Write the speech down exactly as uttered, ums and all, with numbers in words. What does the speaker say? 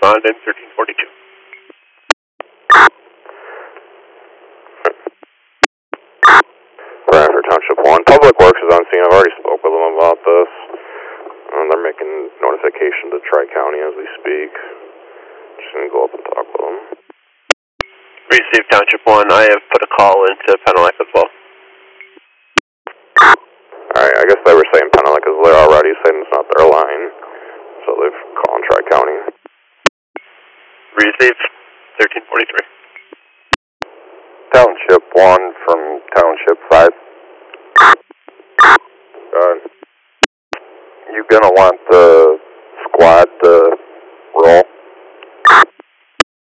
respond in thirteen forty-two. Bradford Township one. Public Works is on scene. I've already spoke with them about this. Um, they're making notification to Tri-County as we speak. Just going to go up and talk with them. Received Township one. I have put a call into Penelec as well. Alright, I guess they were saying Penelec because they're already saying it's not their line. So they've called Tri-County. Received thirteen forty-three. Township one from Township five.